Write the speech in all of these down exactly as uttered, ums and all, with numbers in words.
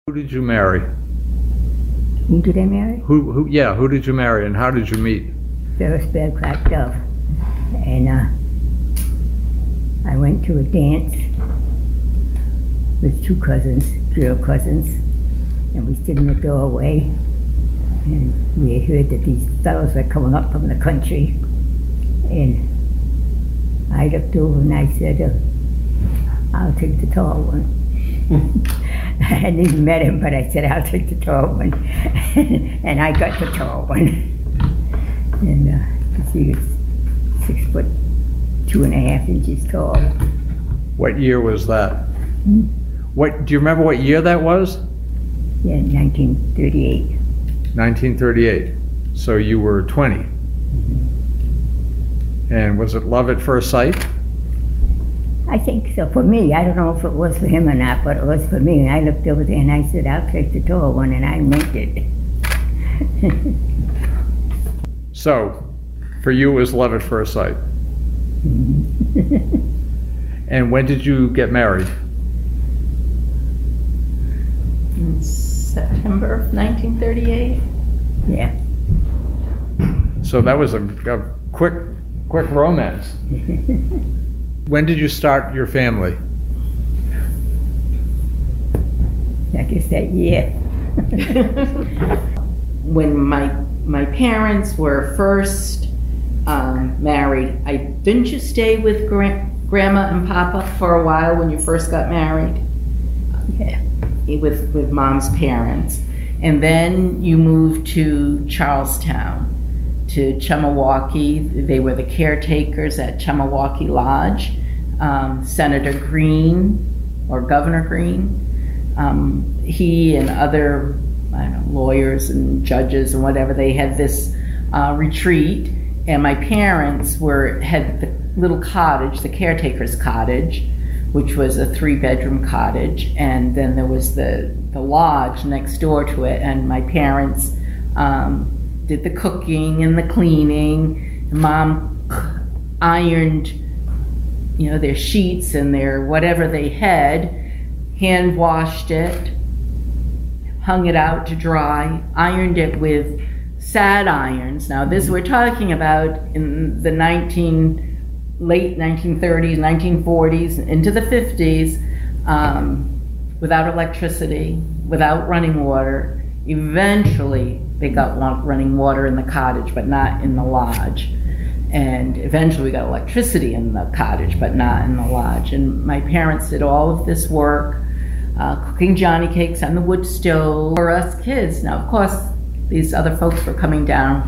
Who did you marry? Who did I marry? Who, who, yeah, who did you marry and how did you meet? Ferris Bearcraft Dove. And uh, I went to a dance with two cousins, girl cousins, and we stood in the doorway, and we heard that these fellows were coming up from the country, and I looked over and I said, uh, I'll take the tall one. I hadn't even met him, but I said, I'll take the tall one. And I got the tall one. And uh, he was six foot, two and a half inches tall. What year was that? Hmm? What, do you remember what year that was? Yeah, nineteen thirty-eight. nineteen thirty-eight. So you were twenty. Mm-hmm. And was it love at first sight? I think so. For me, I don't know if it was for him or not, but it was for me. And I looked over there and I said, I'll take the tall one, and I meant it. So, for you it was love at first sight. And when did you get married? In September of nineteen thirty-eight. Yeah. So that was a, a quick, quick romance. When did you start your family? I guess that year. When my my parents were first um, married, I didn't you stay with gra- Grandma and Papa for a while when you first got married? Yeah. With with Mom's parents, and then you moved to Charlestown, to Chumawaukie. They were the caretakers at Chumawaukie Lodge. Um, Senator Green, or Governor Green, um, he and other I don't know, lawyers and judges and whatever, they had this uh, retreat, and my parents were had the little cottage, the caretaker's cottage, which was a three-bedroom cottage, and then there was the, the lodge next door to it, and my parents um, did the cooking and the cleaning. Mom ironed, you know, their sheets and their whatever they had, hand washed it, hung it out to dry, ironed it with sad irons. Now this we're talking about in the nineteen late nineteen thirties, nineteen forties, into the fifties, um, without electricity, without running water. Eventually they got running water in the cottage, but not in the lodge. And eventually we got electricity in the cottage, but not in the lodge. And my parents did all of this work, uh, cooking Johnny cakes on the wood stove for us kids. Now, of course, these other folks were coming down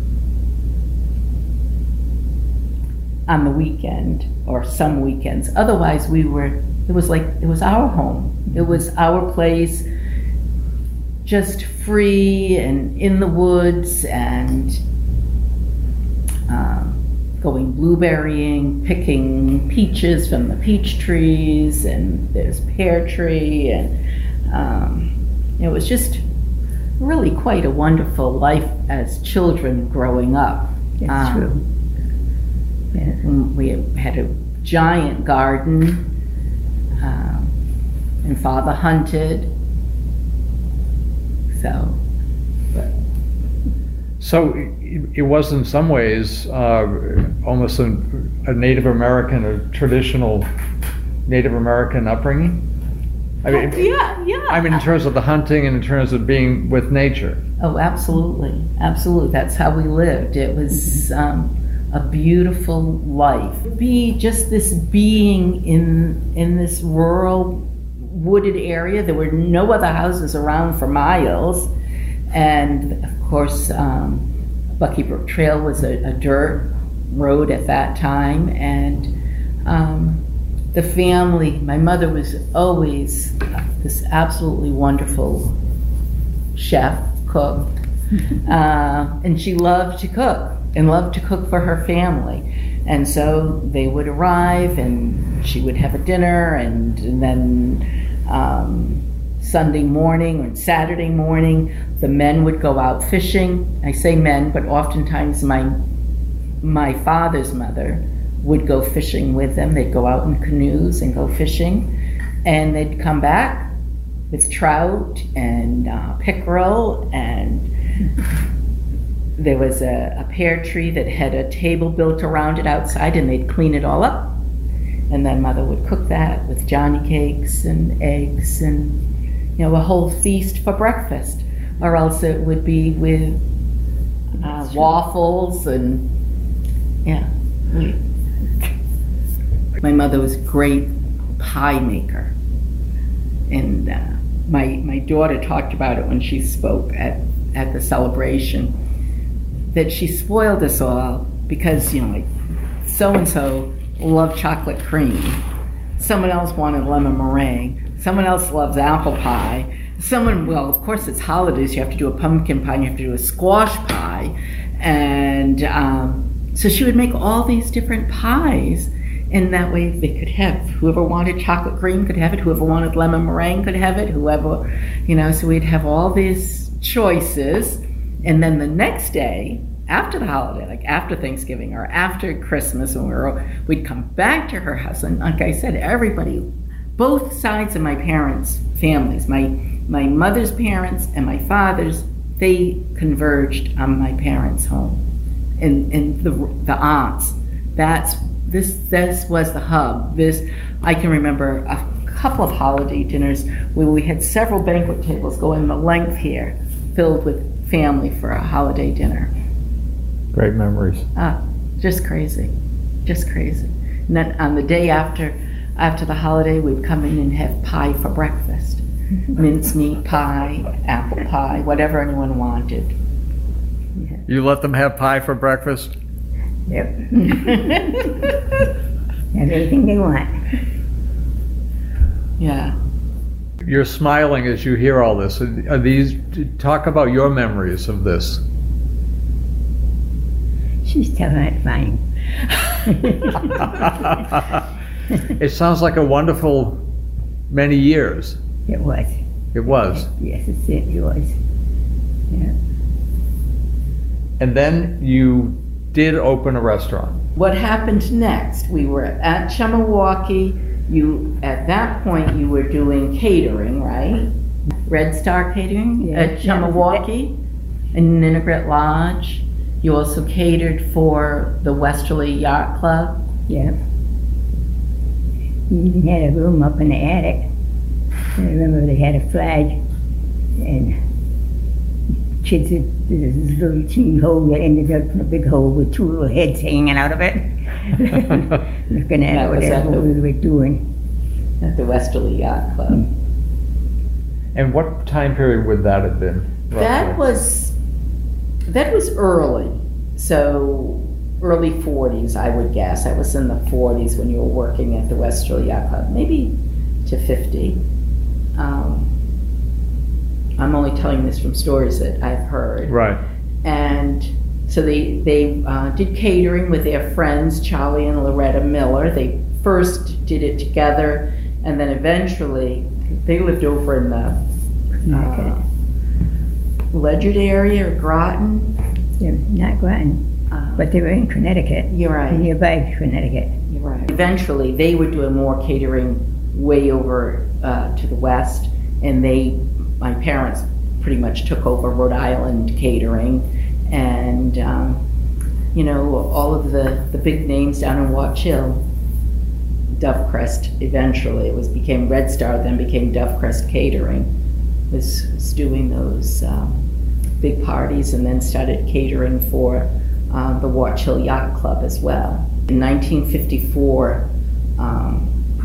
on the weekend or some weekends. Otherwise, we were, it was like, it was our home. It was our place, just free and in the woods and um, going blueberrying, picking peaches from the peach trees, and there's pear tree, and um, it was just really quite a wonderful life as children growing up. That's um, true. Yeah. We had a giant garden, um, and Father hunted. So, but. So it, it was in some ways uh, almost a, a Native American, a traditional Native American upbringing? I mean, yeah, yeah. I mean, in terms of the hunting and in terms of being with nature. Oh, absolutely, absolutely. That's how we lived. It was um, a beautiful life. Be just this being in in this rural, wooded area. There were no other houses around for miles, and of course, um, Bucky Brook Trail was a, a dirt road at that time, and. Um, The family, my mother was always this absolutely wonderful chef, cook, uh, and she loved to cook and loved to cook for her family. And so they would arrive and she would have a dinner, and, and then um, Sunday morning or Saturday morning, the men would go out fishing. I say men, but oftentimes my my father's mother would go fishing with them. They'd go out in canoes and go fishing, and they'd come back with trout and uh, pickerel, and there was a, a pear tree that had a table built around it outside, and they'd clean it all up. And then Mother would cook that with Johnny cakes and eggs and, you know, a whole feast for breakfast. Or else it would be with uh, waffles and, yeah. My mother was a great pie maker. And uh, my my daughter talked about it when she spoke at, at the celebration, that she spoiled us all because, you know, like, so-and-so loved chocolate cream. Someone else wanted lemon meringue. Someone else loves apple pie. Someone, well, of course it's holidays, you have to do a pumpkin pie, and you have to do a squash pie. And um, so she would make all these different pies, and that way they could have, whoever wanted chocolate cream could have it, whoever wanted lemon meringue could have it, whoever, you know, so we'd have all these choices. And then the next day, after the holiday, like after Thanksgiving or after Christmas, when we were, we'd come back to her house, and like I said, everybody, both sides of my parents' families, my my mother's parents and my father's, they converged on my parents' home, and and the the aunts. That's this this was the hub. This I can remember a couple of holiday dinners where we had several banquet tables going the length here, filled with family for a holiday dinner. Great memories. Ah, just crazy, just crazy. And then on the day after, after the holiday, we'd come in and have pie for breakfast. Mincemeat pie, apple pie, whatever anyone wanted. Yeah. You let them have pie for breakfast? Yep. Everything they want. Yeah. You're smiling as you hear all this. Are these, talk about your memories of this. She's telling it fine. It sounds like a wonderful many years. It was. It was. Yes, it certainly was. Yeah. And then you did open a restaurant. What happened next? We were at Chumawakey. You, at that point, you were doing catering, right? Red Star Catering Yeah. at Chumawakey and Ninigret Lodge. You also catered for the Westerly Yacht Club. Yeah. You even had a room up in the attic. I remember they had a flag, and kids had this little teeny hole that ended up in a big hole with two little heads hanging out of it. Looking at That was at whatever the- we were doing. At the Westerly Yacht Club. And what time period would that have been? That roughly? was that was early, so early forties, I would guess. I was in the forties when you were working at the Westerly Yacht Club, maybe to fifty. Um, I'm only telling this from stories that I've heard. Right. And so they they uh, did catering with their friends Charlie and Loretta Miller. They first did it together, and then eventually they lived over in the Okay. uh, Ledyard area or Groton. They're not Groton, Uh, but they were in Connecticut, you're right. nearby Connecticut. You're right. Eventually, they were doing more catering way over uh, to the west, and they, my parents, pretty much took over Rhode Island catering, and um, you know, all of the, the big names down in Watch Hill. Dovecrest eventually, it was became Red Star, then became Dovecrest Catering, was, was doing those um, big parties, and then started catering for uh, the Watch Hill Yacht Club as well. In nineteen fifty-four, um,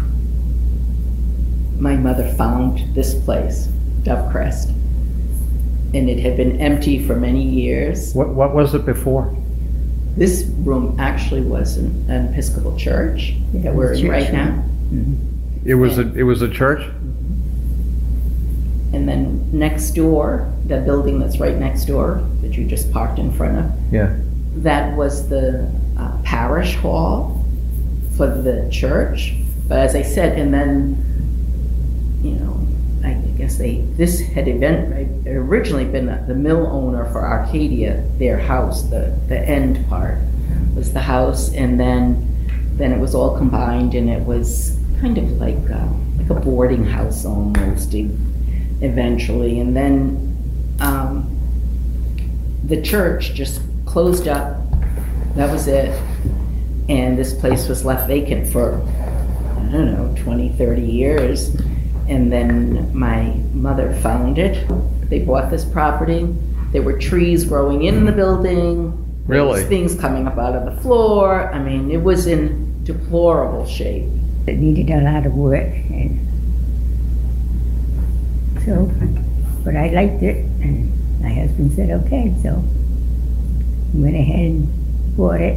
my mother found this place, Dovecrest, and it had been empty for many years. What, what was it before? This room actually was an, an Episcopal church Yeah, that we're in church right now. room. It was a, it was a church? And then next door, the building that's right next door that you just parked in front of, Yeah. that was the uh, parish hall for the church. But as I said, and then, you know, I guess they, this had event, originally been the mill owner for Arcadia, their house, the, the end part was the house, and then then it was all combined, and it was kind of like uh, like a boarding house almost. It, eventually. And then um, the church just closed up. That was it. And this place was left vacant for, I don't know, twenty, thirty years. And then my mother found it. They bought this property. There were trees growing in the building. There was Really? things coming up out of the floor. I mean, it was in deplorable shape. It needed a lot of work, and so, but I liked it, and my husband said, okay, so we went ahead and bought it.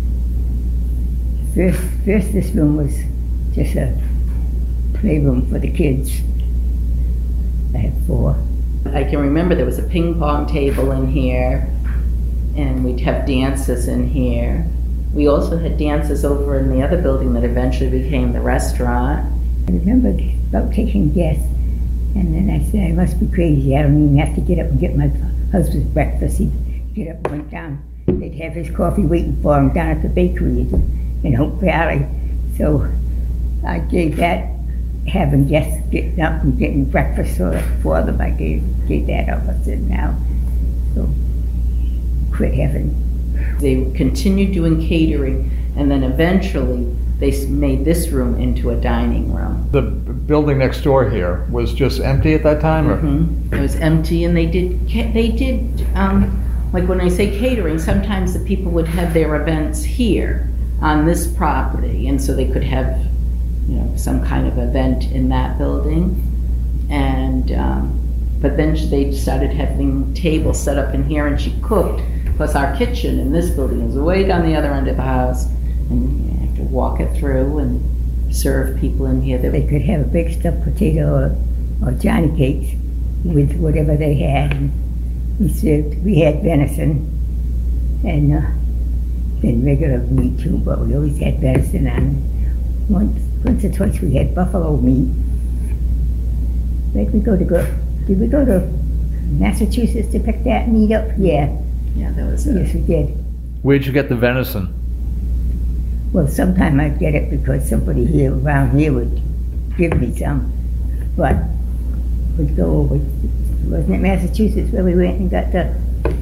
First, first this room was just a playroom for the kids. I had four. I can remember there was a ping pong table in here, and we'd have dances in here. We also had dances over in the other building that eventually became the restaurant. I remember about taking guests, and then I said, I must be crazy. I don't even have to get up and get my husband's breakfast. He'd get up and went down. They'd have his coffee waiting for him down at the bakery in Hope Valley. So I gave that, having guests getting up and getting breakfast for, for them, I gave, gave that up. I said, now, so quit having. They continued doing catering, and then eventually they s- made this room into a dining room. The building next door here was just empty at that time, or? Mhm. It was empty, and they did, ca- they did, um, like when I say catering, sometimes the people would have their events here on this property, and so they could have, you know, some kind of event in that building. And, um, but then sh- they started having tables set up in here, and she cooked. Plus our kitchen in this building is way down the other end of the house, and you have to walk it through and serve people in here. They They could have a big stuffed potato or, or Johnny cakes with whatever they had. And we served, we had venison and uh, then regular meat too, but we always had venison on. Once, once or twice we had buffalo meat. Like we go to go, did we go to Massachusetts to pick that meat up? Yeah, yeah, that was yes it. we did. Where'd you get the venison? Well, sometime I'd get it because somebody here around here would give me some, but we'd go over, wasn't it Massachusetts where we went and got the,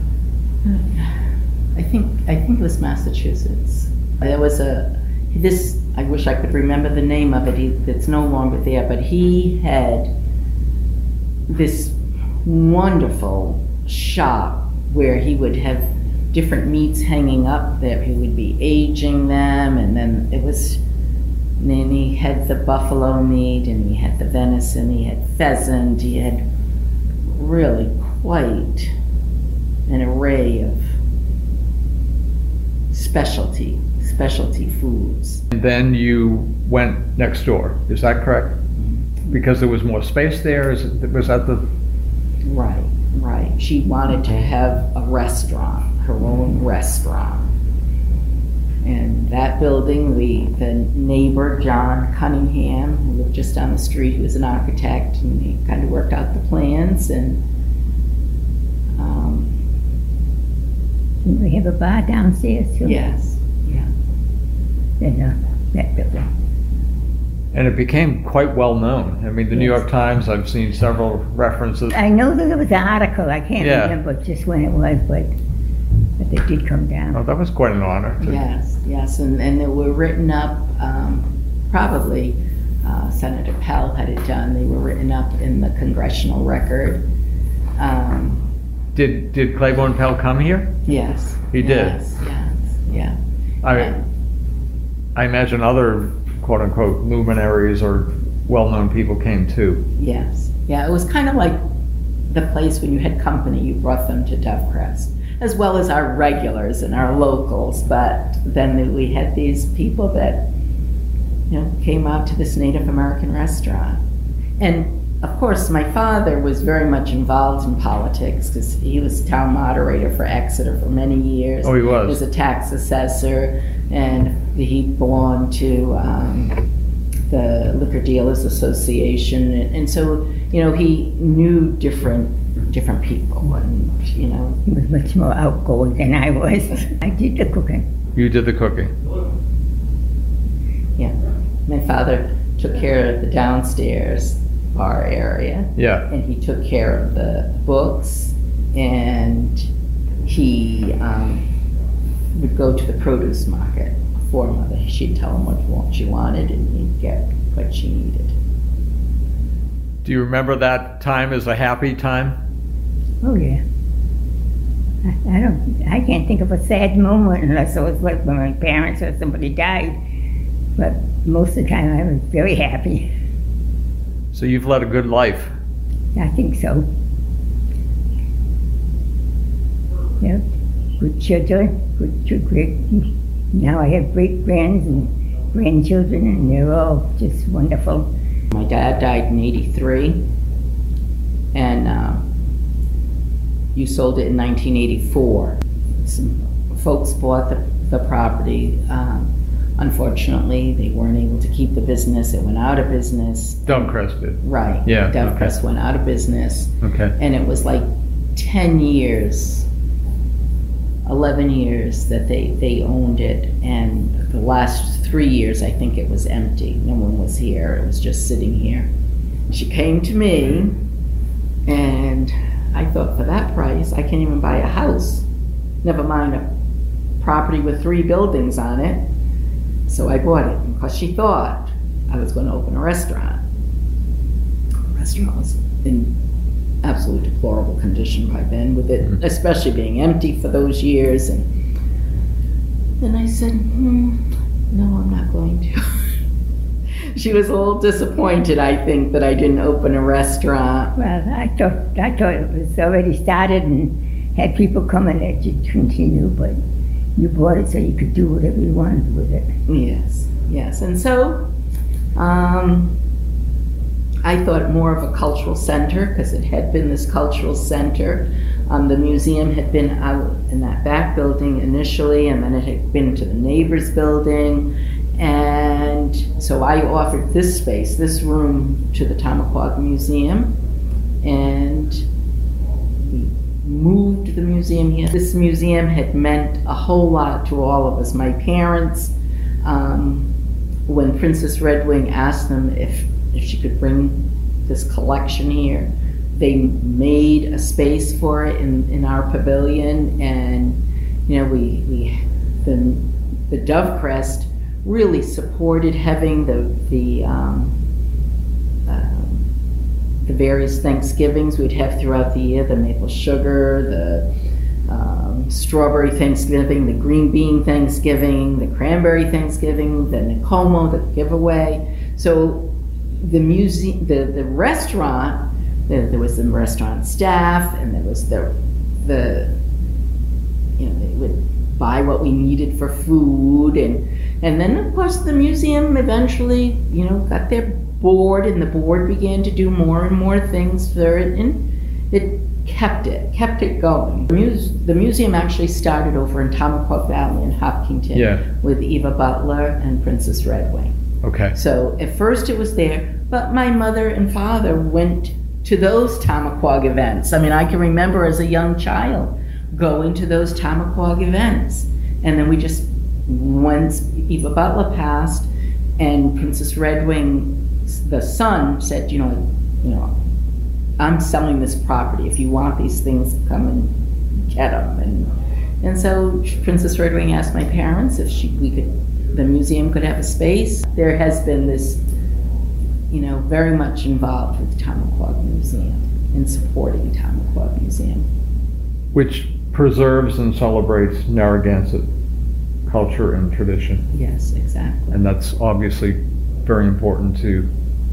I think I think it was Massachusetts. There was a this. I wish I could remember the name of it. He, it's no longer there, but he had this wonderful shop where he would have different meats hanging up there. He would be aging them, and then it was. And then he had the buffalo meat, and he had the venison. He had pheasant. He had really quite an array of specialty specialty foods. And then you went next door, is that correct? Because there was more space there, is it, was that the, Right, right. She wanted to have a restaurant, her own restaurant. And that building, we, the neighbor, John Cunningham, who lived just down the street, he was an architect, and he kind of worked out the plans, and um, didn't we have a bar downstairs too? yes, yeah. In uh, that building. and it became quite well known. I mean, the New Yes. York Times, I've seen several references. I know that there was an article, I can't Yeah. remember just when it was, but, but they did come down. Oh, that was quite an honor. to- Yes, yes, and, and they were written up, um, probably uh, Senator Pell had it done, they were written up in the Congressional Record. Um, Did, did Claiborne Pell come here? yes. He did? Yes, yes, yeah. I, I imagine other quote-unquote luminaries or well-known people came too. Yes, yeah, it was kind of like the place when you had company, you brought them to Dovecrest, as well as our regulars and our locals, but then we had these people that, you know, came out to this Native American restaurant. And of course, my father was very much involved in politics because he was town moderator for Exeter for many years. Oh, he was? He was a tax assessor, and he belonged to um, the Liquor Dealers Association, and, and so, you know, he knew different different people, and, you know. He was much more outgoing than I was. I did the cooking. You did the cooking. Yeah, my father took care of the downstairs, bar area. Yeah. And he took care of the books, and he um, would go to the produce market for Mother. She'd tell him what she wanted, and he'd get what she needed. Do you remember that time as a happy time? Oh yeah. I, I don't. I can't think of a sad moment unless it was like when my parents or somebody died. But most of the time, I was very happy. So you've led a good life. I think so. Yeah, good children, good, good great. Now I have great grands and grandchildren, and they're all just wonderful. My dad died in eighty-three, and uh, you sold it in nineteen eighty-four. Some folks bought the, the property. Um, unfortunately, they weren't able to keep the business. It went out of business. Dovecrest did. Right. Yeah. Dovecrest okay. went out of business. Okay. And it was like ten years, eleven years that they, they owned it. And the last three years, I think it was empty. No one was here. It was just sitting here. She came to me, and I thought, for that price, I can't even buy a house. Never mind a property with three buildings on it. So I bought it because she thought I was going to open a restaurant. The restaurant was in absolute deplorable condition by then, with it especially being empty for those years. And then I said, hmm, no, I'm not going to. She was a little disappointed, I think, that I didn't open a restaurant. Well, I thought I thought it was already started and had people coming that you continue, but you bought it so you could do whatever you wanted with it. Yes, yes. And so um, I thought more of a cultural center, because it had been this cultural center. Um, the museum had been out in that back building initially, and then it had been to the neighbor's building. And so I offered this space, this room, to the Tamaqua Museum, and we moved the museum here. This museum had meant a whole lot to all of us. My parents, um, when Princess Redwing asked them if, if she could bring this collection here, they made a space for it in, in our pavilion. And, you know, we, we the, the Dovecrest really supported having the, the, um, uh, the various Thanksgivings we'd have throughout the year, the maple sugar, the um, strawberry Thanksgiving, the green bean Thanksgiving, the cranberry Thanksgiving, the Nicomo, the giveaway. So the museum, the, the restaurant, the, there was the restaurant staff, and there was the, the, you know, they would buy what we needed for food, and and then of course the museum eventually, you know, got their board, and the board began to do more and more things for it, and it kept it, kept it going. The, muse, the museum actually started over in Tamaqua Valley in Hopkinton, yeah, with Eva Butler and Princess Redwing. Okay. So at first it was there, but my mother and father went to those Tamaqua events. I mean, I can remember as a young child going to those Tamaqua events. And then we just, once Eva Butler passed and Princess Redwing, the son, said, you know, you know, I'm selling this property. If you want these things, come and get them. And and so Princess Redwing asked my parents if she we could, the museum could have a space. There has been this, you know, very much involved with Tamaqua Museum and supporting Tamaqua Museum, which preserves and celebrates Narragansett culture and tradition. Yes, exactly. And that's obviously very important to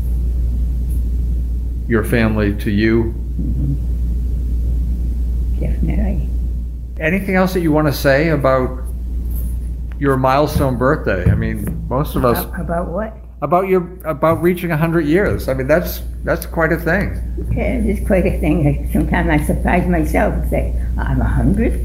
your family, to you. Mm-hmm. Definitely. Anything else that you want to say about your milestone birthday? I mean, most of us About, about what? about your about reaching a hundred years. I mean, that's that's quite a thing. Yeah, it's quite a thing. I, sometimes I surprise myself and say, I'm a hundred.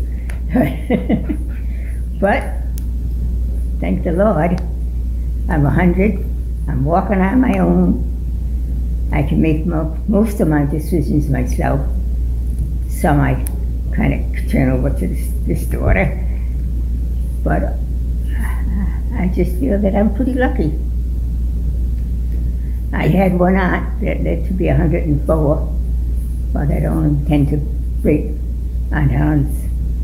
But thank the Lord, I'm a hundred. I'm walking on my own. I can make mo most of my decisions myself. Some I kind of turn over to this, this daughter. But I just feel that I'm pretty lucky. I had one aunt that lived to be a hundred and four, but I don't intend to break Aunt Helen's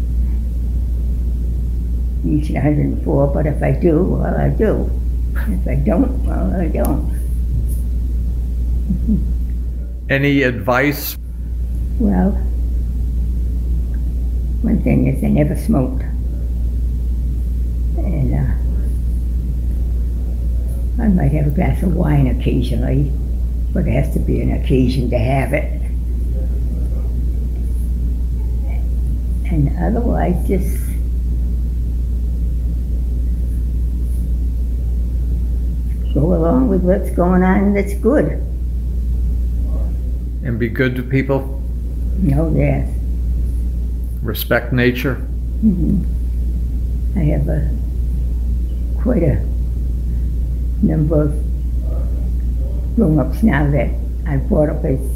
reaching a hundred and four, but if I do, well, I do. If I don't, well, I don't. Any advice? Well, one thing is I never smoked. And uh, I might have a glass of wine occasionally, but it has to be an occasion to have it. And otherwise, just go along with what's going on that's good. And be good to people? No, yes. Respect nature? Mm-hmm. I have a quite a number of grown-ups now that I brought up as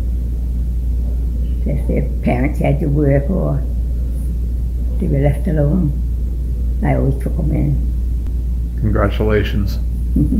if their parents had to work or they were left alone. I always took them in. Congratulations.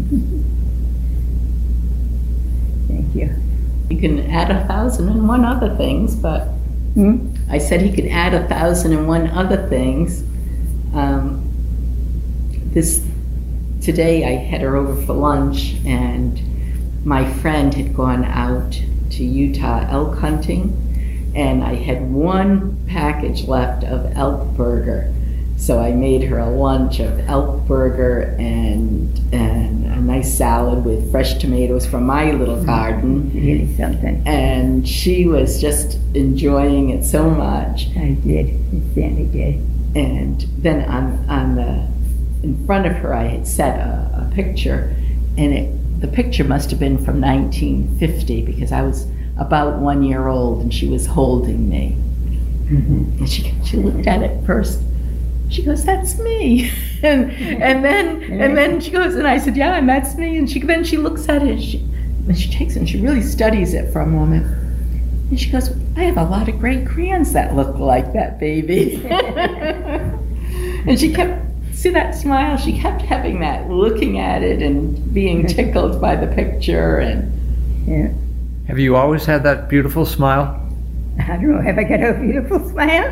Thank you. You can add a thousand and one other things, but Hmm? I said he could add a thousand and one other things. Um, this today I had her over for lunch, and my friend had gone out to Utah elk hunting, and I had one package left of elk burger. So I made her a lunch of elk burger and and a nice salad with fresh tomatoes from my little garden. Really something. And she was just enjoying it so much. I did. I certainly did. And then on on the in front of her, I had set a, a picture, and it the picture must have been from nineteen fifty because I was about one year old and she was holding me. Mm-hmm. And she she looked at it first. She goes, "That's me," and and then and then she goes, and I said, "Yeah, and that's me." And she then she looks at it, and she, and she takes it and she really studies it for a moment, and she goes, "I have a lot of great grands that look like that baby." And she kept see that smile. She kept having that, looking at it and being tickled by the picture. And Yeah. Have you always had that beautiful smile? I don't know, have I got a beautiful smile?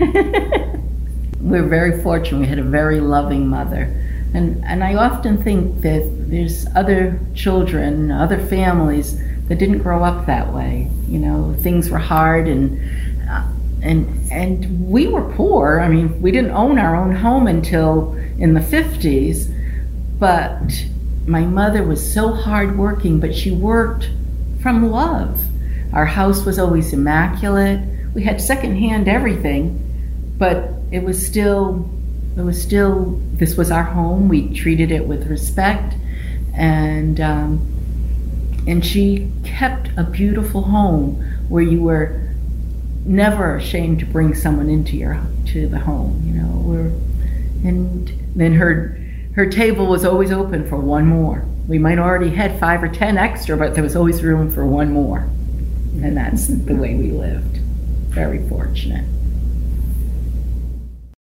we're very fortunate. We had a very loving mother. And, and I often think that there's other children, other families that didn't grow up that way. You know, things were hard, and uh, and and we were poor. I mean, we didn't own our own home until in the fifties, but my mother was so hardworking, but she worked from love. Our house was always immaculate. We had secondhand everything, but it was still, it was still, this was our home. We treated it with respect, and um, and she kept a beautiful home where you were never ashamed to bring someone into your to the home. You know, we're, and then her her table was always open for one more. We might already had five or ten extra, but there was always room for one more, and that's the way we lived. Very fortunate.